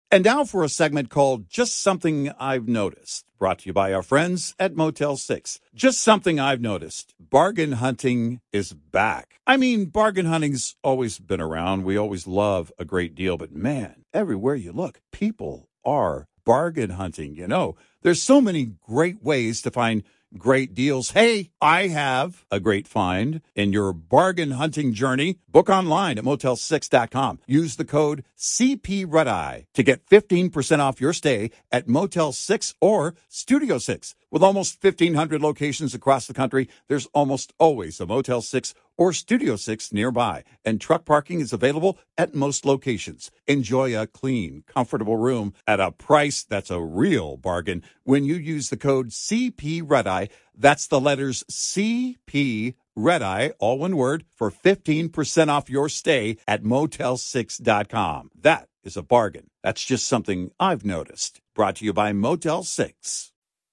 And now for a segment called Just Something I've Noticed, brought to you by our friends at Motel 6. Just something I've noticed. Bargain hunting is back. I mean, bargain hunting's always been around. We always love a great deal, but man, everywhere you look, people are bargain hunting. You know, there's so many great ways to find great deals. Hey, I have a great find in your bargain hunting journey. Book online at motel6.com. Use the code CP Red Eye to get 15% off your stay at Motel 6 or Studio 6. With almost 1,500 locations across the country, there's almost always a Motel 6 or Studio 6 nearby, and truck parking is available at most locations. Enjoy a clean, comfortable room at a price that's a real bargain when you use the code CP Red Eye. That's the letters CP Red Eye, all one word, for 15% off your stay at motel6.com. That is a bargain. That's just something I've noticed. Brought to you by Motel 6.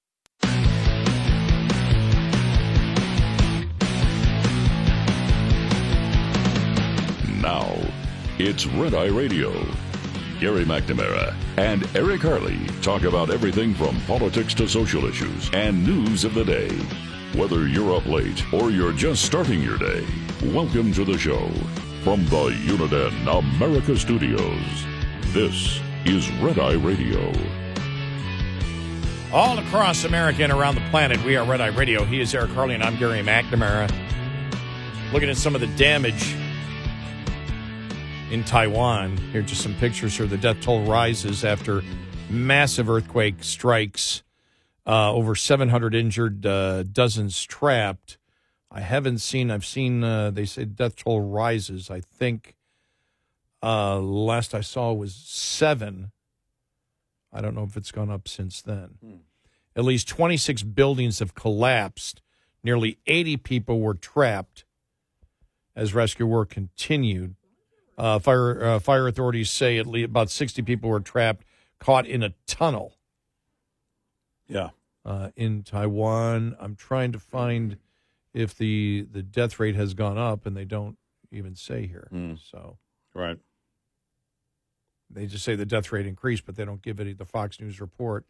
Now, it's Red Eye Radio. Gary McNamara and Eric Harley talk about everything from politics to social issues and news of the day. Whether you're up late or you're just starting your day, welcome to the show. From the Uniden America Studios, this is Red Eye Radio. All across America and around the planet, we are Red Eye Radio. He is Eric Harley, and I'm Gary McNamara. Looking at some of the damage in Taiwan. Here are just some pictures here. The death toll rises after massive earthquake strikes. Over 700 injured, dozens trapped. I've seen, they say death toll rises. I think last I saw was 7. I don't know if it's gone up since then. At least 26 buildings have collapsed. Nearly 80 people were trapped as rescue work continued. Fire authorities say at least about 60 people were trapped, caught in a tunnel. Yeah. In Taiwan. I'm trying to find if the death rate has gone up, and they don't even say here. So Right. they just say the death rate increased, but they don't give it the Fox News report.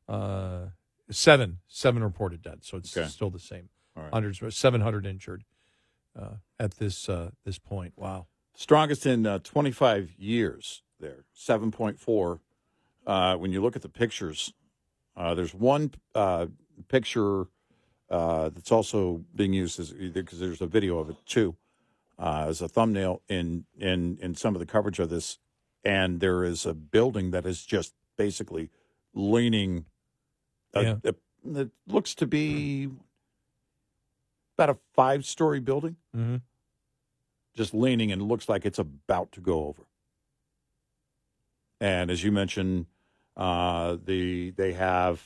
7 reported dead, so it's still the same. All right. Hundreds, 700 injured at this point. Wow. Strongest in 25 years there, 7.4. When you look at the pictures, there's one picture that's also being used because there's a video of it too, as a thumbnail in some of the coverage of this. And there is a building that is just basically leaning. It looks to be about a 5-story building. Mm-hmm. Just leaning, and it looks like it's about to go over. And as you mentioned, they have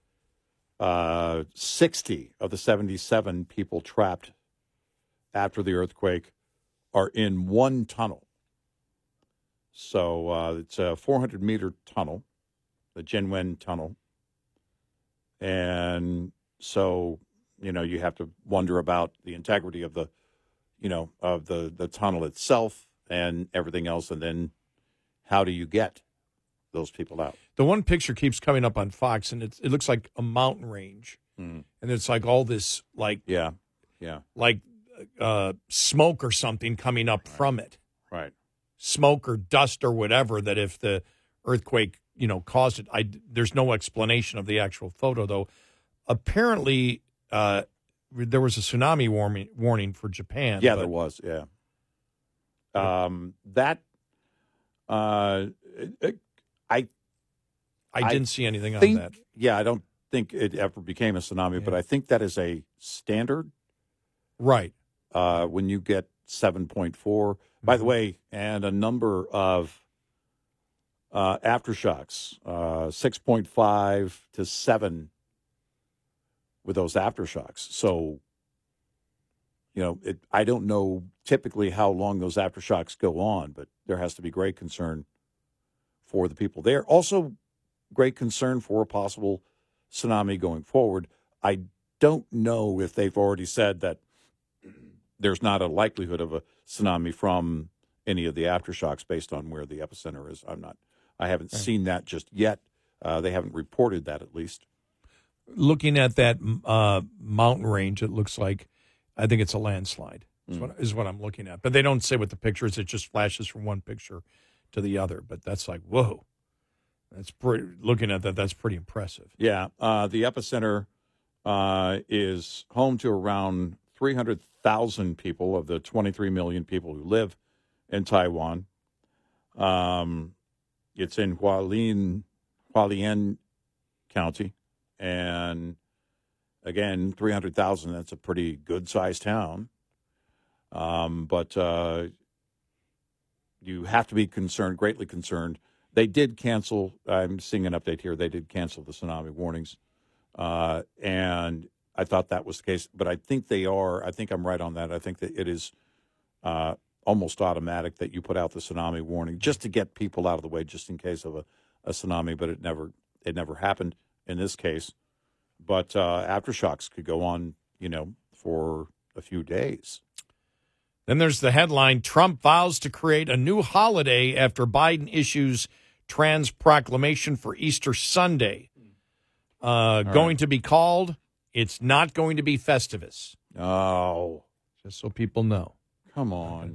60 of the 77 people trapped after the earthquake are in one tunnel. So it's a 400-meter tunnel, the Jinwen Tunnel. And so, you have to wonder about the integrity of the tunnel itself and everything else, and then how do you get those people out? The one picture keeps coming up on Fox, and it looks like a mountain range, and it's like all this like smoke or something coming up from it, right? Smoke or dust or whatever. That if the earthquake caused it, there's no explanation of the actual photo though. Apparently, there was a tsunami warning for Japan. Yeah, there was. Yeah. I didn't see anything on that. Yeah, I don't think it ever became a tsunami, but I think that is a standard. Right. When you get 7.4. By the way, and a number of aftershocks, 6.5 to 7 with those aftershocks. So, I don't know typically how long those aftershocks go on, but there has to be great concern for the people there. Also, great concern for a possible tsunami going forward. I don't know if they've already said that there's not a likelihood of a tsunami from any of the aftershocks based on where the epicenter is. I'm I haven't seen that just yet. They haven't reported that, at least. Looking at that mountain range, it looks like, I think it's a landslide, is what I'm looking at. But they don't say what the picture is. It just flashes from one picture to the other. But that's like, whoa. Looking at that, that's pretty impressive. Yeah. The epicenter is home to around 300,000 people of the 23 million people who live in Taiwan. It's in Hualien County. And again, 300,000, that's a pretty good-sized town. But you have to be greatly concerned. They did cancel, I'm seeing an update here, they did cancel the tsunami warnings. And I thought that was the case, but I think I'm right on that. I think that it is almost automatic that you put out the tsunami warning just to get people out of the way, just in case of a tsunami, but it never happened in this case. But aftershocks could go on, for a few days. Then there's the headline, Trump vows to create a new holiday after Biden issues trans proclamation for Easter Sunday. Going to be called, it's not going to be Festivus. Oh. Just so people know. Come on.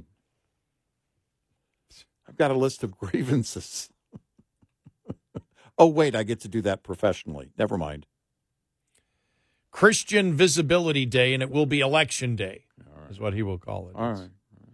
I've got a list of grievances. Oh, wait, I get to do that professionally. Never mind. Christian Visibility Day, and it will be Election Day, is what he will call it. All right.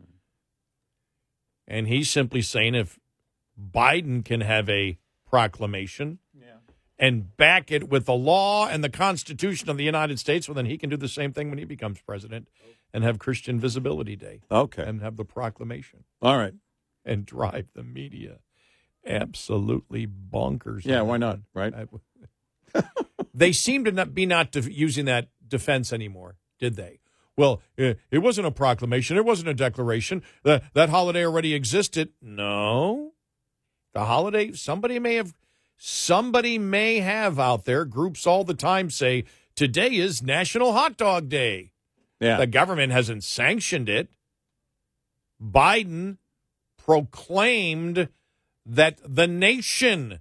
And he's simply saying if Biden can have a proclamation and back it with the law and the Constitution of the United States, well, then he can do the same thing when he becomes president and have Christian Visibility Day. Okay. And have the proclamation. All right. And drive the media absolutely bonkers. Yeah, why not, right? They seem to not using that defense anymore, did they? Well, it wasn't a proclamation. It wasn't a declaration. That holiday already existed. No. The holiday, somebody may have out there, groups all the time say, today is National Hot Dog Day. Yeah. The government hasn't sanctioned it. Biden proclaimed that the nation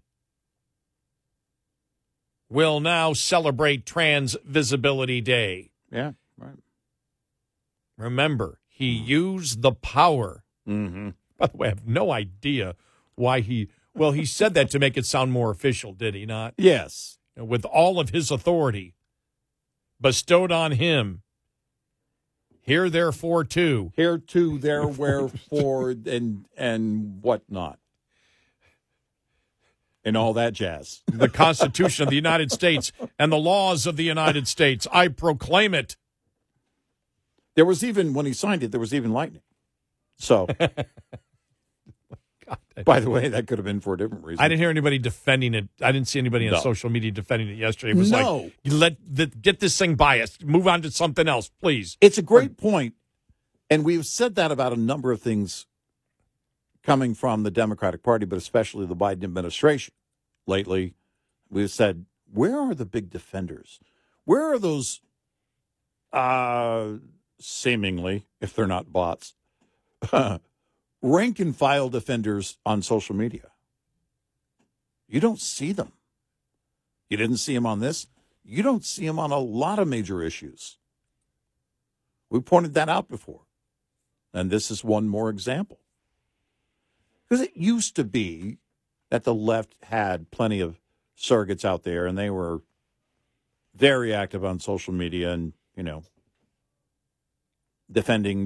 will now celebrate Trans Visibility Day. Yeah, right. Remember, he used the power. Mm-hmm. By the way, I have no idea why he said that to make it sound more official, did he not? Yes. With all of his authority bestowed on him. Here, therefore, too. Here, too, there, wherefore, and whatnot. And all that jazz. The Constitution of the United States and the laws of the United States. I proclaim it. There was even, when he signed it, there was even lightning. So, God, by the way, that could have been for a different reason. I didn't hear anybody defending it. I didn't see anybody on social media defending it yesterday. It was like, get this thing by us. Move on to something else, please. It's a great point. And we've said that about a number of things coming from the Democratic Party, but especially the Biden administration lately. We've said, where are the big defenders? Where are those seemingly, if they're not bots, rank and file defenders on social media? You don't see them. You didn't see them on this. You don't see them on a lot of major issues. We pointed that out before. And this is one more example. Because it used to be that the left had plenty of surrogates out there, and they were very active on social media and, defending.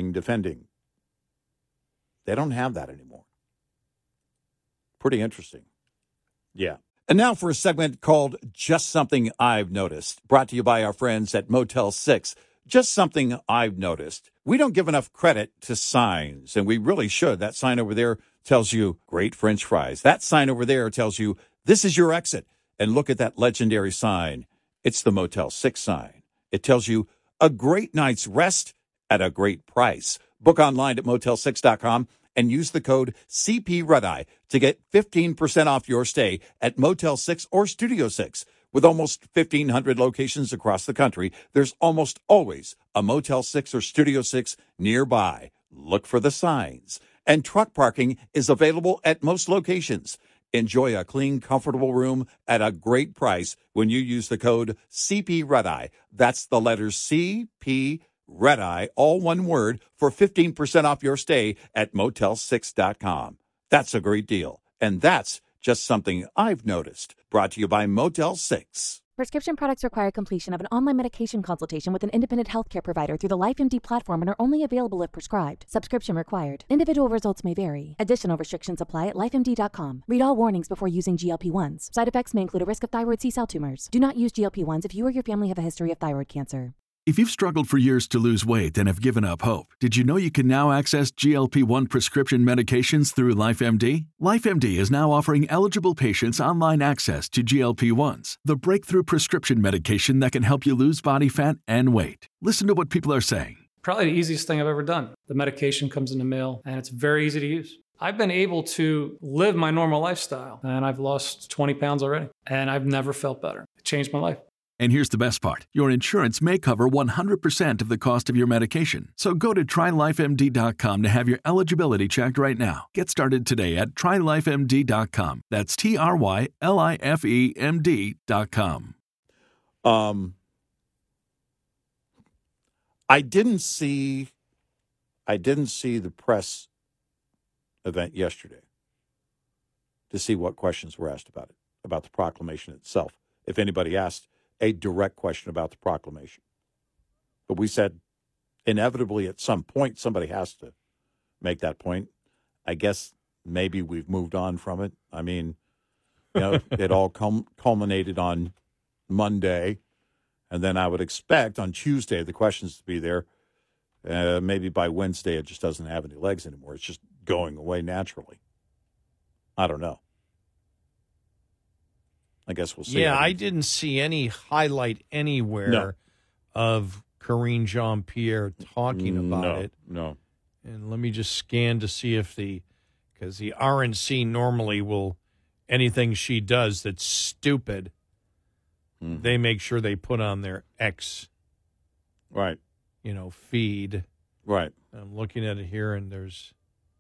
They don't have that anymore. Pretty interesting. Yeah. And now for a segment called Just Something I've Noticed, brought to you by our friends at Motel 6. Just something I've noticed. We don't give enough credit to signs, and we really should. That sign over there tells you great French fries. That sign over there tells you this is your exit. And look at that legendary sign. It's the Motel 6 sign. It tells you a great night's rest at a great price. Book online at Motel6.com and use the code CPRedEye to get 15% off your stay at Motel 6 or Studio 6. With almost 1,500 locations across the country, there's almost always a Motel 6 or Studio 6 nearby. Look for the signs. And truck parking is available at most locations. Enjoy a clean, comfortable room at a great price when you use the code CP Red-Eye. That's the letters CP Red-Eye, all one word, for 15% off your stay at Motel6.com. That's a great deal. And that's just something I've noticed. Brought to you by Motel 6. Prescription products require completion of an online medication consultation with an independent healthcare provider through the LifeMD platform and are only available if prescribed. Subscription required. Individual results may vary. Additional restrictions apply at lifemd.com. Read all warnings before using GLP-1s. Side effects may include a risk of thyroid C-cell tumors. Do not use GLP-1s if you or your family have a history of thyroid cancer. If you've struggled for years to lose weight and have given up hope, did you know you can now access GLP-1 prescription medications through LifeMD? LifeMD is now offering eligible patients online access to GLP-1s, the breakthrough prescription medication that can help you lose body fat and weight. Listen to what people are saying. Probably the easiest thing I've ever done. The medication comes in the mail, and it's very easy to use. I've been able to live my normal lifestyle, and I've lost 20 pounds already, and I've never felt better. It changed my life. And here's the best part. Your insurance may cover 100% of the cost of your medication. So go to TryLifeMD.com to have your eligibility checked right now. Get started today at TryLifeMD.com. That's TryLifeMD.com. I didn't see the press event yesterday to see what questions were asked about it, about the proclamation itself. If anybody asked a direct question about the proclamation. But we said inevitably at some point somebody has to make that point. I guess maybe we've moved on from it. I mean, it all culminated on Monday, and then I would expect on Tuesday the questions to be there. Maybe by Wednesday it just doesn't have any legs anymore. It's just going away naturally. I don't know. I guess we'll see. Yeah, I didn't see any highlight anywhere of Karine Jean-Pierre talking about it. No. And let me just scan to see if because the RNC normally will, anything she does that's stupid, they make sure they put on their X. Right. Feed. Right. I'm looking at it here, and there's.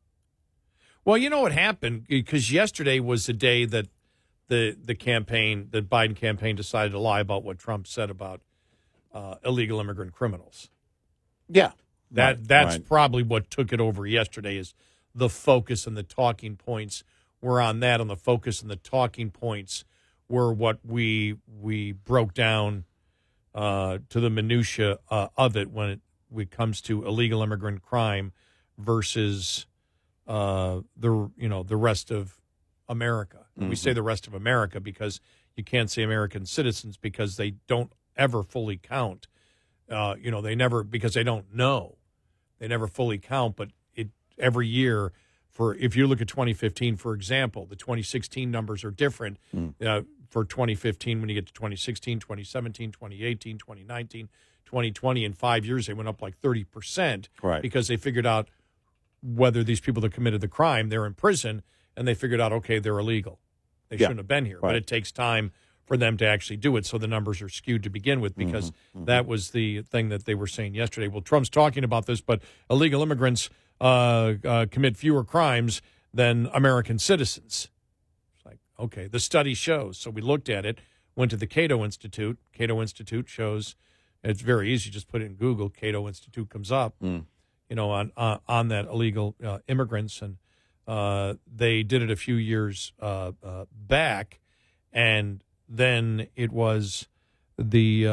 Well, you know what happened? Because yesterday was the day that the Biden campaign decided to lie about what Trump said about illegal immigrant criminals. Yeah. That's probably what took it over yesterday is the focus and the talking points were on that, and the focus and the talking points were what we broke down to the minutia of it when it comes to illegal immigrant crime versus the rest of America. Mm-hmm. We say the rest of America because you can't say American citizens because they don't ever fully count. They never, because they don't know. They never fully count, but every year, if you look at 2015, for example, the 2016 numbers are different. For 2015, when you get to 2016, 2017, 2018, 2019, 2020, in 5 years, they went up like 30%. Right. Because they figured out whether these people that committed the crime, they're in prison, and they figured out, okay, they're illegal. They shouldn't have been here. Right. But it takes time for them to actually do it, so the numbers are skewed to begin with because that was the thing that they were saying yesterday. Well, Trump's talking about this, but illegal immigrants commit fewer crimes than American citizens. It's like, okay, the study shows. So we looked at it, went to the Cato Institute. Cato Institute shows, it's very easy, just put it in Google, Cato Institute comes up, on that illegal immigrants, and they did it a few years back, and then it was the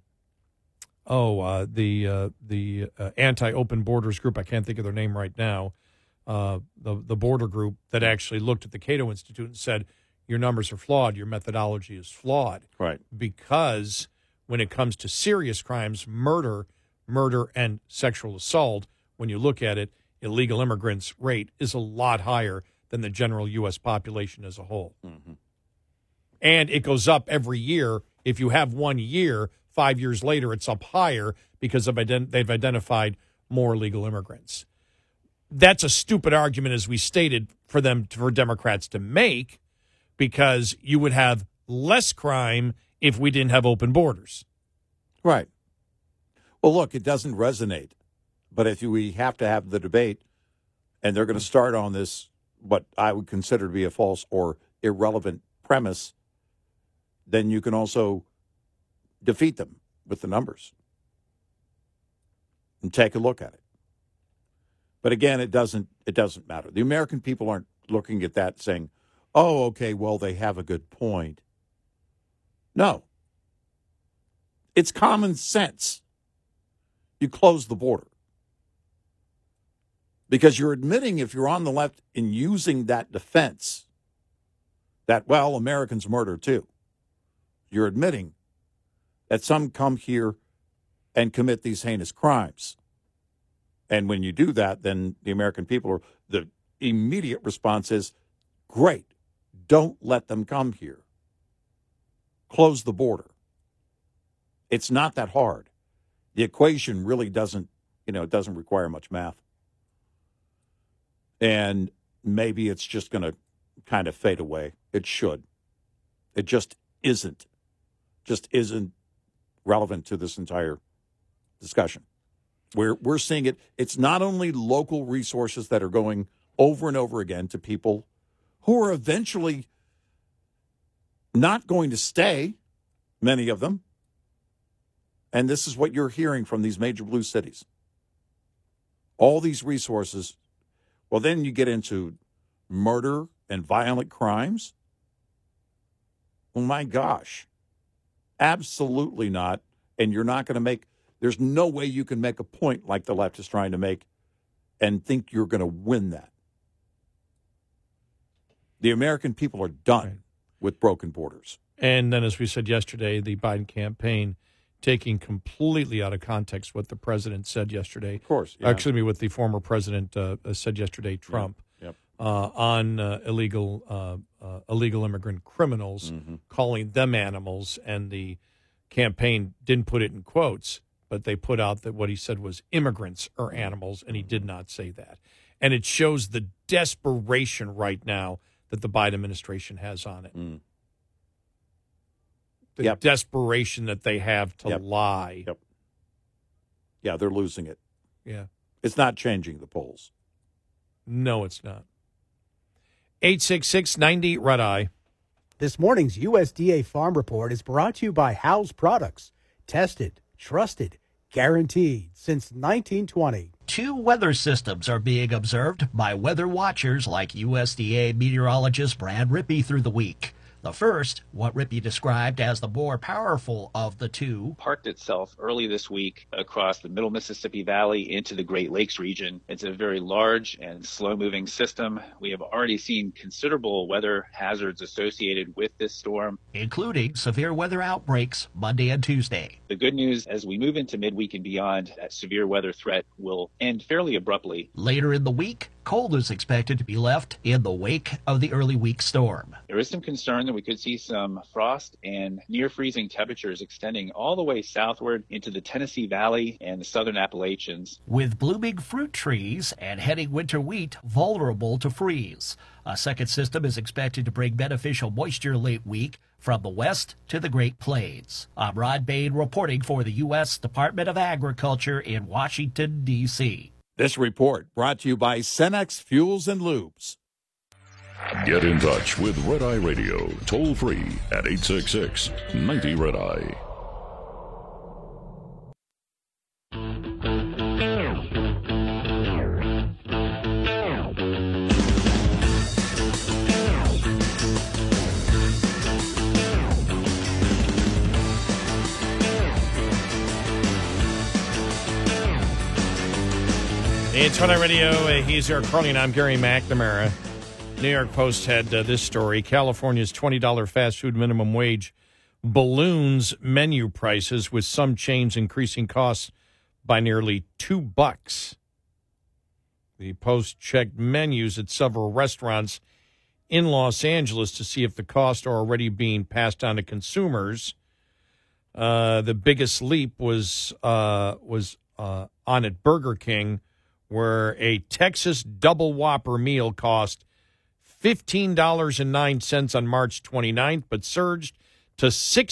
anti-open borders group. I can't think of their name right now. The border group that actually looked at the Cato Institute and said, your numbers are flawed. Your methodology is flawed. Right. Because when it comes to serious crimes, murder, and sexual assault, when you look at it, illegal immigrants' rate is a lot higher than the general U.S. population as a whole. Mm-hmm. And it goes up every year. If you have 1 year, 5 years later, it's up higher because they've identified more illegal immigrants. That's a stupid argument, as we stated, for Democrats to make, because you would have less crime if we didn't have open borders. Right. Well, look, it doesn't resonate. But if we have to have the debate, and they're going to start on this, what I would consider to be a false or irrelevant premise, then you can also defeat them with the numbers and take a look at it. But again, it doesn't matter. The American people aren't looking at that saying, oh, okay, well, they have a good point. No. It's common sense. You close the border. Because you're admitting, if you're on the left, in using that defense, that, well, Americans murder too. You're admitting that some come here and commit these heinous crimes. And when you do that, then the American people, the immediate response is, great, don't let them come here. Close the border. It's not that hard. The equation really doesn't, it doesn't require much math. And maybe it's just going to kind of fade away. It should. It just isn't. Just isn't relevant to this entire discussion. We're seeing it. It's not only local resources that are going over and over again to people who are eventually not going to stay, many of them. And this is what you're hearing from these major blue cities. All these resources. Well, then you get into murder and violent crimes. Oh, my gosh. Absolutely not. And you're not going to make, there's no way you can make a point like the left is trying to make and think you're going to win that. The American people are done with broken borders. And then, as we said yesterday, the Biden campaign taking completely out of context what the president said yesterday. Of course. Yeah. Excuse me, what the former president said yesterday, Trump, on illegal immigrant criminals, calling them animals. And the campaign didn't put it in quotes, but they put out that what he said was immigrants are animals, and he did not say that. And it shows the desperation right now that the Biden administration has on it. The desperation that they have to lie. Yeah, they're losing it. Yeah. It's not changing the polls. No, it's not. 866-90 Red Eye. This morning's USDA Farm Report is brought to you by Howes Products. Tested, trusted, guaranteed since 1920. Two weather systems are being observed by weather watchers like USDA meteorologist Brad Rippey through the week. The first, what Rippey described as the more powerful of the two, parked itself early this week across the middle Mississippi Valley into the Great Lakes region. It's a very large and slow-moving system. We have already seen considerable weather hazards associated with this storm, including severe weather outbreaks Monday and Tuesday. The good news, as we move into midweek and beyond, that severe weather threat will end fairly abruptly. Later in the week, cold is expected to be left in the wake of the early week storm. There is some concern that we could see some frost and near freezing temperatures extending all the way southward into the Tennessee Valley and the southern Appalachians. With blooming fruit trees and heading winter wheat vulnerable to freeze. A second system is expected to bring beneficial moisture late week from the west to the Great Plains. I'm Rod Bain reporting for the U.S. Department of Agriculture in Washington, D.C. This report brought to you by Cenex Fuels and Lubes. Get in touch with Red Eye Radio, toll free at 866-90 Red Eye. It's Red Eye Radio. He's Eric Carly, and I'm Gary McNamara. New York Post had this story. California's $20 fast food minimum wage balloons menu prices, with some chains increasing costs by nearly $2. The Post checked menus at several restaurants in Los Angeles to see if the costs are already being passed on to consumers. The biggest leap was on at Burger King, where a Texas Double Whopper meal cost $15.09 on March 29th, but surged to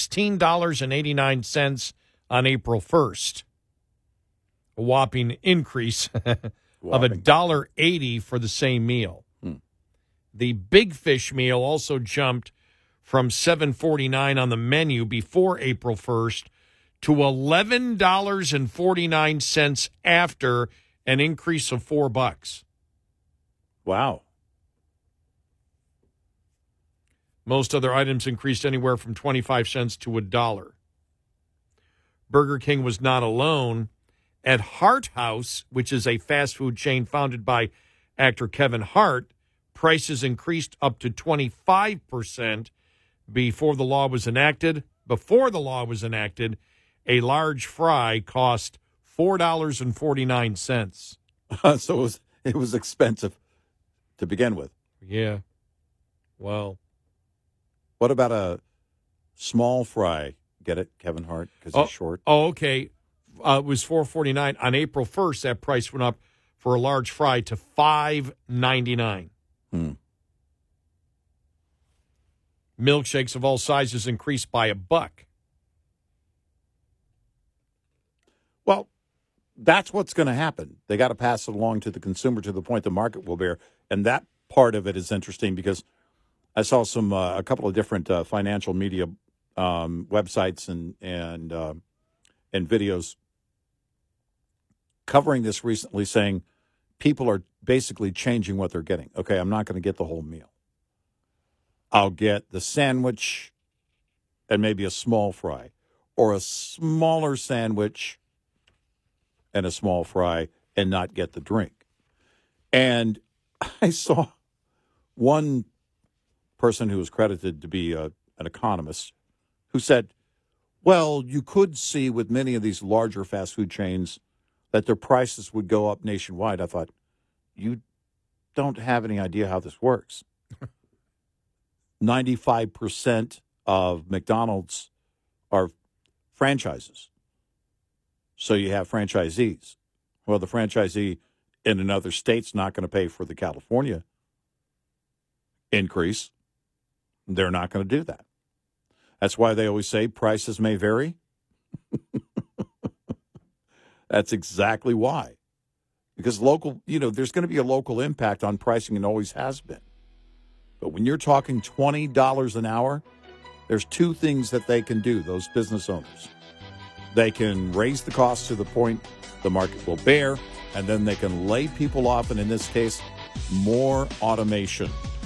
$16.89 on April 1st. A whopping increase of $1.80 for the same meal. The big fish meal also jumped from $7.49 on the menu before April 1st to $11.49 after, an increase of $4. Wow. Most other items increased anywhere from 25 cents to $1. Burger King was not alone. At Hart House, which is a fast food chain founded by actor Kevin Hart, prices increased up to 25% before the law was enacted. Before the law was enacted, a large fry cost $4.49. So it was expensive to begin with. Yeah. Well. What about a small fry? Get it, Kevin Hart, because he's short. Oh, okay. It was $4.49. On April 1st, that price went up for a large fry to $5.99. Milkshakes of all sizes increased by $1. Well, that's what's going to happen. They got to pass it along to the consumer to the point the market will bear. And that part of it is interesting because I saw a couple of different financial media websites and videos covering this recently, saying people are basically changing what they're getting. Okay, I'm not going to get the whole meal. I'll get the sandwich and maybe a small fry, or a smaller sandwich and a small fry, and not get the drink. And I saw one person who was credited to be an economist who said, well, you could see with many of these larger fast food chains that their prices would go up nationwide. I thought, you don't have any idea how this works. 95% of McDonald's are franchises. So you have franchisees. Well, the franchisee in another state's not going to pay for the California increase. They're not going to do that. That's why they always say prices may vary. That's exactly why. Because there's going to be a local impact on pricing and always has been. But when you're talking $20 an hour, there's two things that they can do, those business owners. They can raise the cost to the point the market will bear, and then they can lay people off, and in this case, more automation.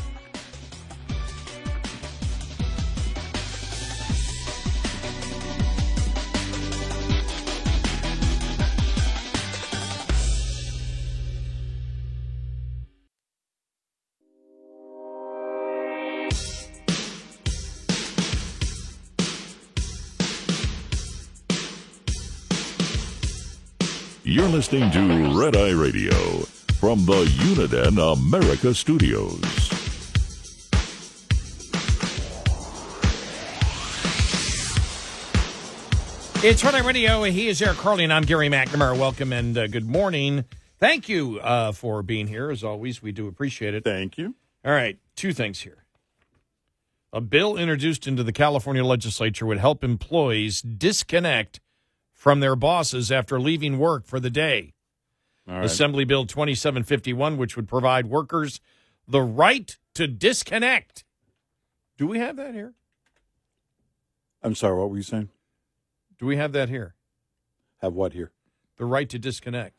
You're listening to Red Eye Radio from the Uniden America Studios. It's Red Eye Radio. He is Eric Carly, and I'm Gary McNamara. Welcome and good morning. Thank you for being here. As always, we do appreciate it. Thank you. All right, two things here. A bill introduced into the California legislature would help employees disconnect from their bosses after leaving work for the day. All right. Assembly Bill 2751, which would provide workers the right to disconnect. Do we have that here? I'm sorry, what were you saying? Do we have that here? Have what here? The right to disconnect.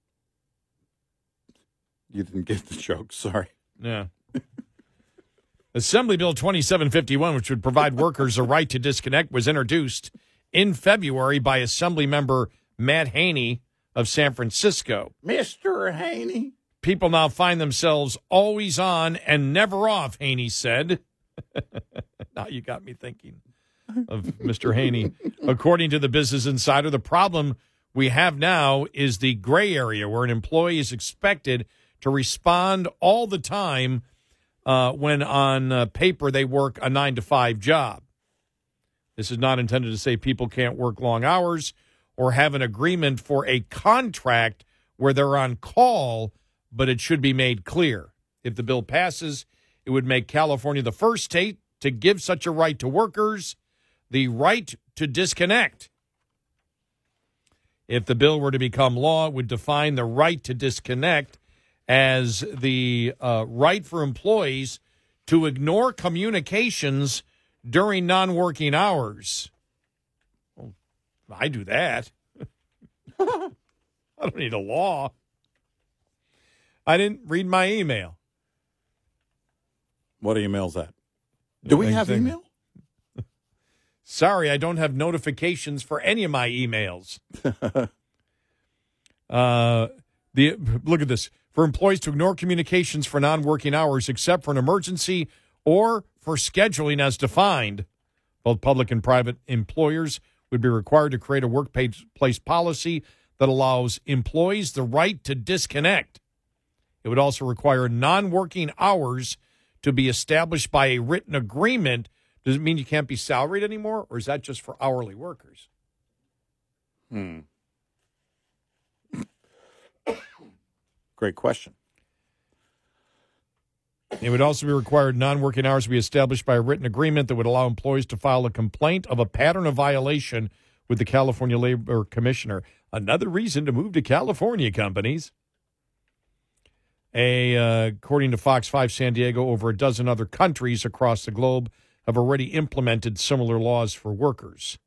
You didn't get the joke, sorry. Yeah. Assembly Bill 2751, which would provide workers a right to disconnect, was introduced in February by Assembly member Matt Haney of San Francisco. Mr. Haney. People now find themselves always on and never off, Haney said. Now you got me thinking of Mr. Haney. According to the Business Insider, the problem we have now is the gray area where an employee is expected to respond all the time when on paper they work a 9-to-5 job. This is not intended to say people can't work long hours or have an agreement for a contract where they're on call, but it should be made clear. If the bill passes, it would make California the first state to give such a right to workers, the right to disconnect. If the bill were to become law, it would define the right to disconnect as the right for employees to ignore communications during non-working hours. Well, I do that. I don't need a law. I didn't read my email. What email's that? Do we have email? Sorry, I don't have notifications for any of my emails. Look at this. For employees to ignore communications for non-working hours except for an emergency or for scheduling as defined. Both public and private employers would be required to create a workplace policy that allows employees the right to disconnect. It would also require non-working hours to be established by a written agreement. Does it mean you can't be salaried anymore, or is that just for hourly workers? Great question. It would also be required non-working hours to be established by a written agreement that would allow employees to file a complaint of a pattern of violation with the California Labor Commissioner. Another reason to move to California, companies. According to Fox 5 San Diego, over a dozen other countries across the globe have already implemented similar laws for workers.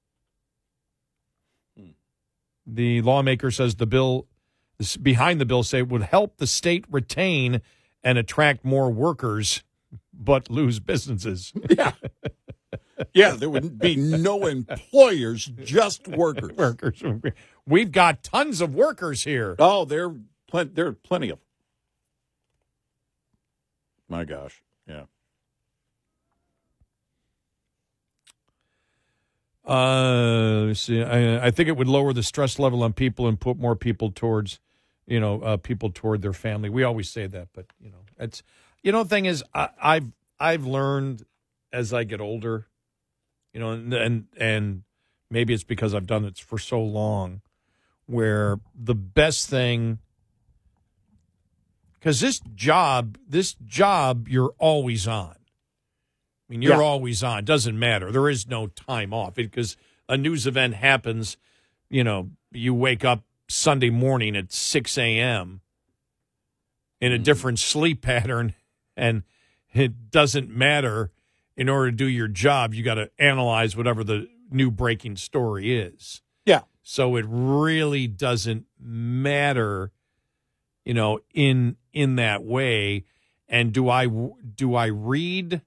The lawmaker says the bill behind the bill say it would help the state retain and attract more workers, but lose businesses. Yeah. Yeah, there would be no employers, just workers. Workers. We've got tons of workers here. Oh, there are plenty of them. My gosh, yeah. Let's see. I think it would lower the stress level on people and put more people towards, people toward their family. We always say that, but it's, the thing is, I've learned as I get older, and maybe it's because I've done it for so long, where the best thing, because this job, you're always on. I mean, you're always on. It doesn't matter. There is no time off because a news event happens, you wake up Sunday morning at 6 a.m. in a different sleep pattern, and it doesn't matter. In order to do your job, you got to analyze whatever the new breaking story is. Yeah. So it really doesn't matter, in that way. And do I read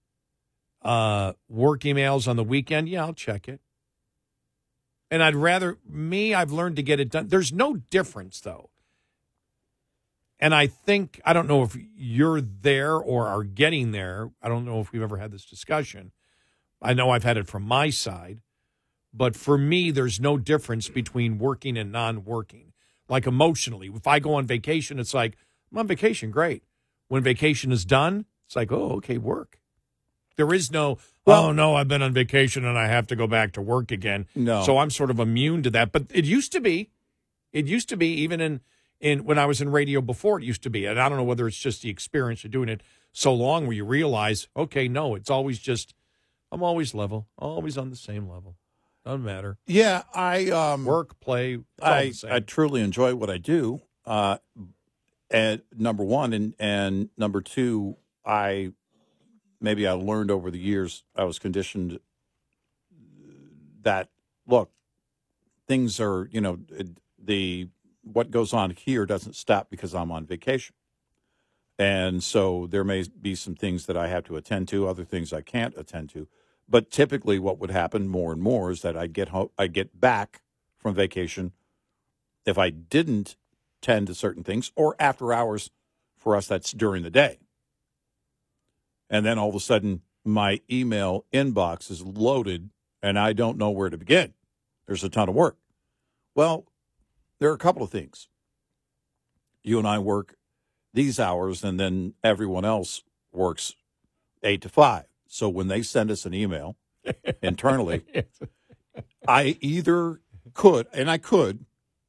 work emails on the weekend? Yeah, I'll check it. And I've learned to get it done. There's no difference, though. And I don't know if you're there or are getting there. I don't know if we've ever had this discussion. I know I've had it from my side. But for me, there's no difference between working and non-working. Like emotionally, if I go on vacation, it's like, I'm on vacation, great. When vacation is done, it's like, oh, okay, work. There is no, I've been on vacation and I have to go back to work again. No. So I'm sort of immune to that. But it used to be even in when I was in radio before, it used to be. And I don't know whether it's just the experience of doing it so long where you realize, okay, no, it's always just, I'm always level, always on the same level. Doesn't matter. Yeah, I work, play. I truly enjoy what I do. And number one, and number two, I learned over the years. I was conditioned that look, things are what goes on here doesn't stop because I'm on vacation, and so there may be some things that I have to attend to, other things I can't attend to. But typically, what would happen more and more is that I get back from vacation. If I didn't tend to certain things, or after hours, for us, that's during the day. And then all of a sudden, my email inbox is loaded, and I don't know where to begin. There's a ton of work. Well, there are a couple of things. You and I work these hours, and then everyone else works 8 to 5. So when they send us an email internally, I either could, and I could,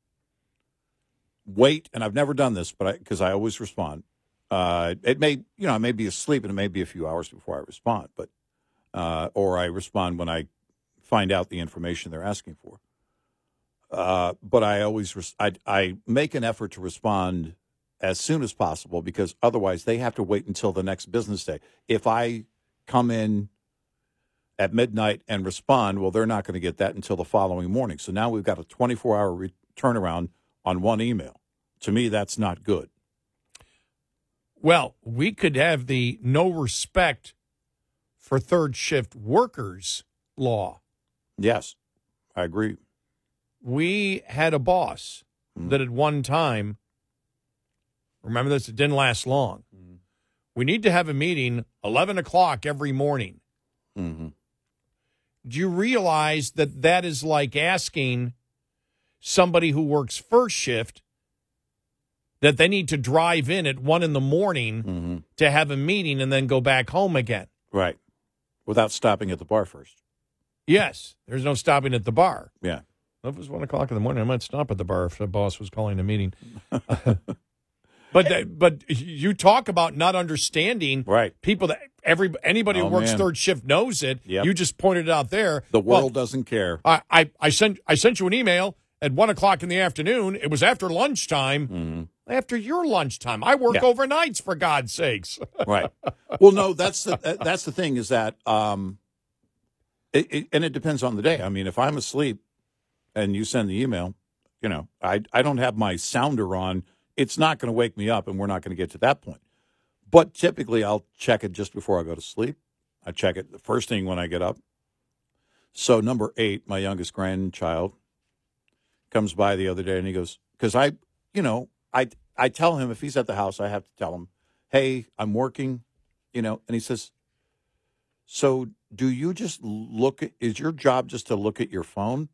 wait, and I've never done this, but because I always respond. It may, I may be asleep, and it may be a few hours before I respond, but or I respond when I find out the information they're asking for. But I always I make an effort to respond as soon as possible, because otherwise they have to wait until the next business day. If I come in at midnight and respond, well, they're not going to get that until the following morning. So now we've got a 24-hour turnaround on one email. To me, that's not good. Well, we could have the no respect for third shift workers law. Yes, I agree. We had a boss that at one time, remember this, it didn't last long. We need to have a meeting 11 o'clock every morning. Mm-hmm. Do you realize that that is like asking somebody who works first shift that they need to drive in at 1 a.m. to have a meeting and then go back home again? Right. Without stopping at the bar first. Yes. There's no stopping at the bar. Yeah. If it was 1 o'clock in the morning, I might stop at the bar if the boss was calling a meeting. But you talk about not understanding people that anybody who works third shift knows it. Yep. You just pointed it out there. The world doesn't care. I sent you an email at 1 o'clock in the afternoon. It was after lunchtime. After your lunchtime. I work overnights, for God's sakes. Right. Well, no, that's the thing is that and it depends on the day. I mean, if I'm asleep and you send the email, I don't have my sounder on. It's not going to wake me up, and we're not going to get to that point. But typically, I'll check it just before I go to sleep. I check it the first thing when I get up. So number 8, my youngest grandchild, comes by the other day, and he goes, because I tell him if he's at the house, I have to tell him, hey, I'm working, and he says, so do you just is your job just to look at your phone?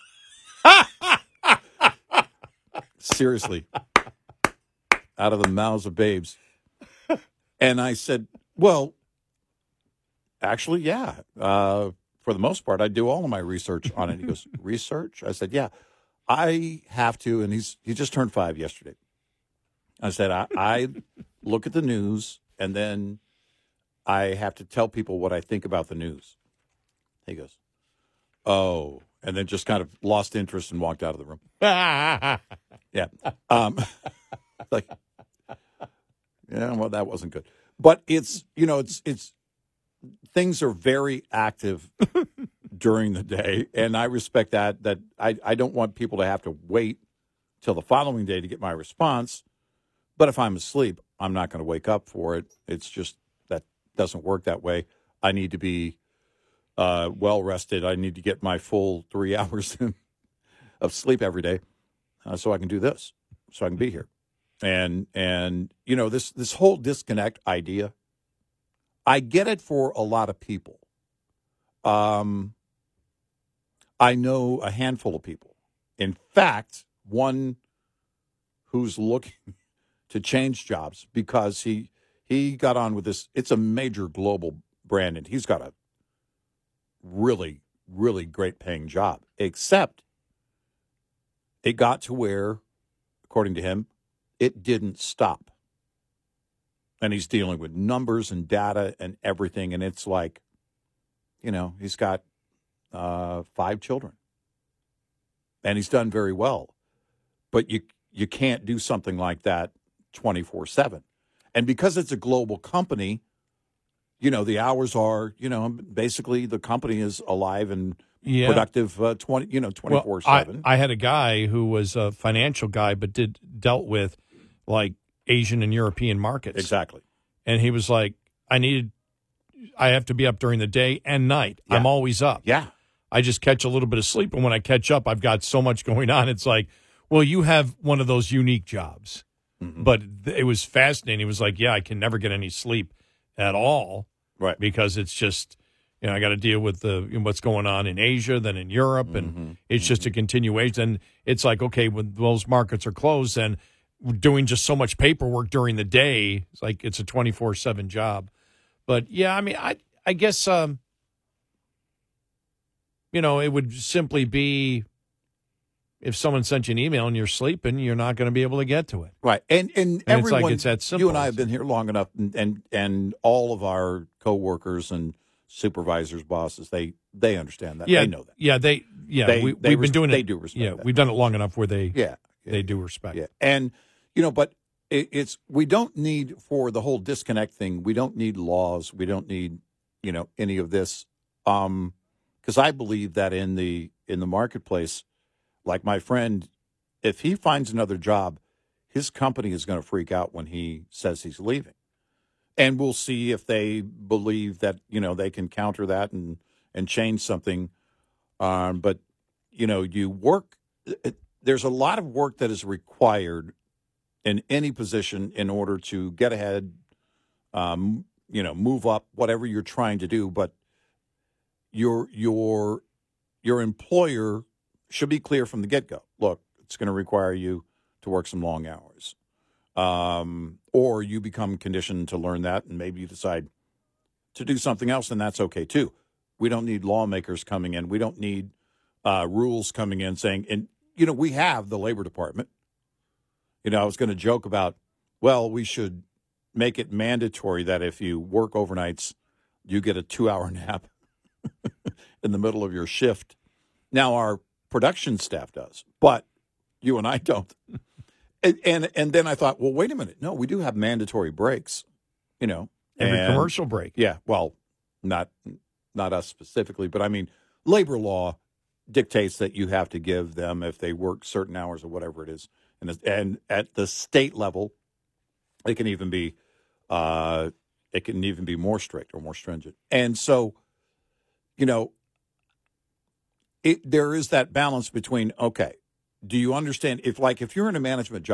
Seriously. Out of the mouths of babes. And I said, well, actually, yeah. For the most part, I do all of my research on it. He goes, research? I said, yeah, I have to. And he just turned 5 yesterday. I said, I look at the news, and then I have to tell people what I think about the news. He goes, oh, and then just kind of lost interest and walked out of the room. Yeah. Like, yeah, well, that wasn't good. But it's things are very active during the day, and I respect that I don't want people to have to wait till the following day to get my response. But if I'm asleep, I'm not going to wake up for it. It's just that doesn't work that way. I need to be well rested. I need to get my full 3 hours of sleep every day so I can do this, so I can be here. And this whole disconnect idea, I get it for a lot of people. I know a handful of people. In fact, one who's looking to change jobs because he got on with this. It's a major global brand, and he's got a really, really great paying job, except it got to where, according to him, it didn't stop. And he's dealing with numbers and data and everything. And it's like, he's got 5 children. And he's done very well. But you can't do something like that 24/7. And because it's a global company, the hours are, basically the company is alive and productive 24/7. I had a guy who was a financial guy but dealt with like Asian and European markets. Exactly. And he was like, I have to be up during the day and night. Yeah. I'm always up. Yeah. I just catch a little bit of sleep. And when I catch up, I've got so much going on. It's like, well, you have one of those unique jobs. Mm-hmm. But it was fascinating. He was like, yeah, I can never get any sleep at all. Right. Because it's just, I got to deal with what's going on in Asia, then in Europe. And it's just a continuation. And it's like, okay, when those markets are closed, then doing just so much paperwork during the day, it's like it's a 24/7 job. But yeah, I mean, I guess it would simply be if someone sent you an email and you're sleeping, you're not going to be able to get to it. Right. And everyone, it's that simple. You and I have been here long enough, and all of our coworkers and supervisors, bosses, they understand that. Yeah, they know that. Yeah, we've been doing it. They do respect that. We've done it long enough where they do respect. Yeah. And but we don't need, for the whole disconnect thing, we don't need laws. We don't need, any of this. Because I believe that in the marketplace, like my friend, if he finds another job, his company is going to freak out when he says he's leaving. And we'll see if they believe that, they can counter that and change something. But, you work, there's a lot of work that is required in any position in order to get ahead, move up, whatever you're trying to do. But your employer should be clear from the get-go. Look, it's going to require you to work some long hours. Or you become conditioned to learn that, and maybe you decide to do something else, and that's okay too. We don't need lawmakers coming in. We don't need rules coming in saying, and, we have the Labor Department. I was going to joke about, well, we should make it mandatory that if you work overnights, you get a 2-hour nap in the middle of your shift. Now, our production staff does, but you and I don't. And then I thought, well, wait a minute. No, we do have mandatory breaks, Every commercial break. Yeah, well, not us specifically, but I mean, labor law dictates that you have to give them if they work certain hours or whatever it is. And at the state level, it can even be more strict or more stringent. And so, there is that balance between, okay, do you understand if you're in a management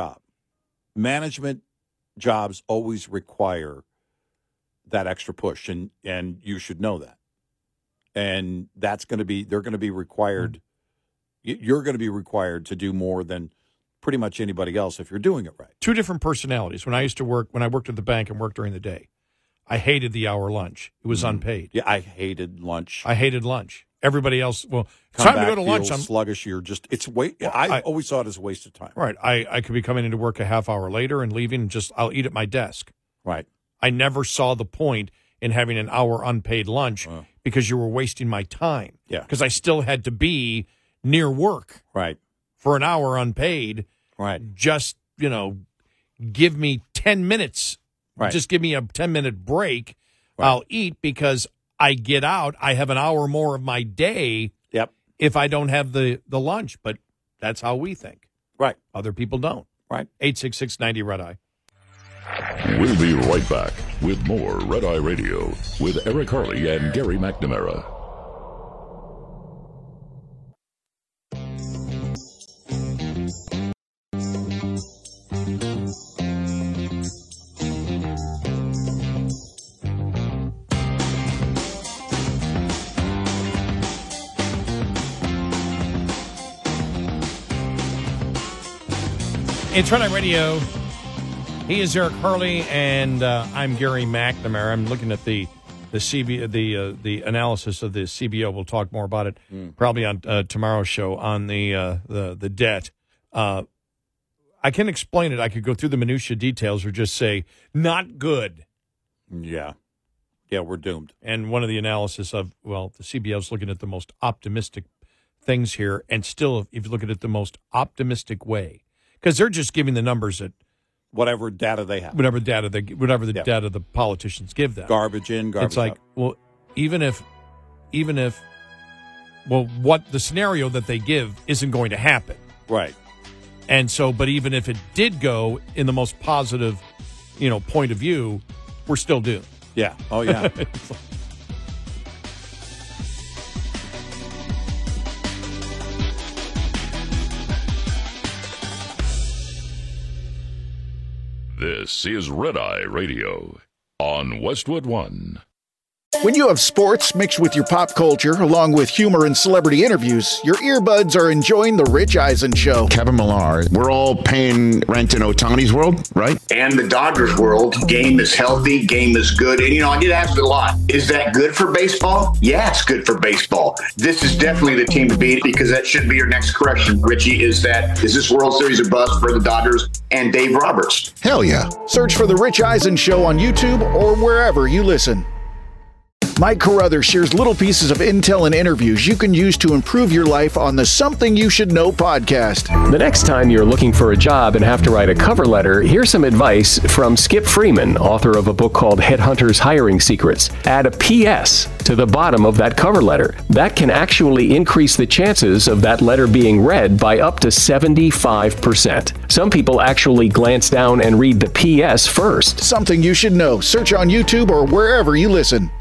jobs always require that extra push, and you should know that. And they're going to be required. You're going to be required to do more than pretty much anybody else if you're doing it right. Two different personalities. When I worked at the bank and worked during the day, I hated the hour lunch. It was unpaid. Yeah, I hated lunch. Everybody else, time to go to lunch. I'm sluggish. I always saw it as a waste of time. Right. I could be coming into work a half hour later and leaving, and I'll eat at my desk. Right. I never saw the point in having an hour unpaid lunch because you were wasting my time. Yeah. Because I still had to be near work. Right. For an hour unpaid. Right. Just, give me 10 minutes. Right. Just give me a 10-minute break. Right. I'll eat because I get out. I have an hour more of my day. Yep. If I don't have the lunch. But that's how we think. Right. Other people don't. Right. 866-90-RED-EYE. We'll be right back with more Red Eye Radio with Eric Harley and Gary McNamara. It's Red Eye Radio. He is Eric Harley, and I'm Gary McNamara. I'm looking at the analysis of the CBO. We'll talk more about it probably on tomorrow's show on the debt. I can explain it. I could go through the minutia details or just say not good. Yeah, we're doomed. And one of the analysis of the CBO is looking at the most optimistic things here, and still, if you look at it the most optimistic way, because they're just giving the numbers at. Whatever data they have. Whatever data the politicians give them. Garbage in, garbage out. It's like, even if what the scenario that they give isn't going to happen. Right. And so, but even if it did go in the most positive, point of view, we're still doomed. Yeah. Oh, yeah. This is Red Eye Radio on Westwood One. When you have sports mixed with your pop culture, along with humor and celebrity interviews, your earbuds are enjoying The Rich Eisen Show. Kevin Millar, we're all paying rent in Ohtani's world, right? And the Dodgers world. Game is healthy, game is good. And, I get asked a lot, is that good for baseball? Yeah, it's good for baseball. This is definitely the team to beat, because that should be your next correction, Richie, is this World Series a bust for the Dodgers and Dave Roberts? Hell yeah. Search for The Rich Eisen Show on YouTube or wherever you listen. Mike Carruthers shares little pieces of intel and interviews you can use to improve your life on the Something You Should Know podcast. The next time you're looking for a job and have to write a cover letter, here's some advice from Skip Freeman, author of a book called Headhunters Hiring Secrets. Add a P.S. to the bottom of that cover letter. That can actually increase the chances of that letter being read by up to 75%. Some people actually glance down and read the P.S. first. Something You Should Know. Search on YouTube or wherever you listen.